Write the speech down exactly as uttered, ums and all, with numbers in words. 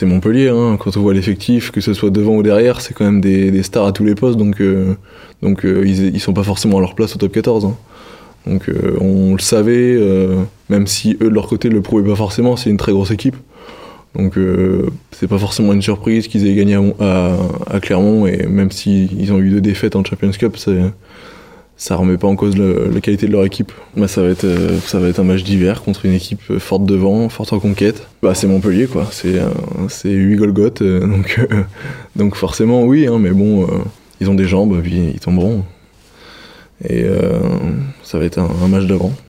c'est Montpellier, hein. Quand on voit l'effectif, que ce soit devant ou derrière, c'est quand même des, des stars à tous les postes, donc, euh, donc euh, ils, ils sont pas forcément à leur place au top quatorze. Hein. Donc euh, on le savait, euh, même si eux de leur côté le prouvaient pas forcément, c'est une très grosse équipe. Donc euh, c'est pas forcément une surprise qu'ils aient gagné à, à, à Clermont, et même s'ils ont eu deux défaites en Champions Cup, c'est, ça remet pas en cause le, la qualité de leur équipe. Bah, ça, va être, euh, ça va être un match d'hiver contre une équipe forte devant, forte en conquête. Bah, c'est Montpellier, quoi. C'est, euh, c'est huit Golgoth, euh, donc, euh, donc forcément oui, hein, mais bon, euh, ils ont des jambes, puis ils tomberont. Et euh, ça va être un, un match d'avant.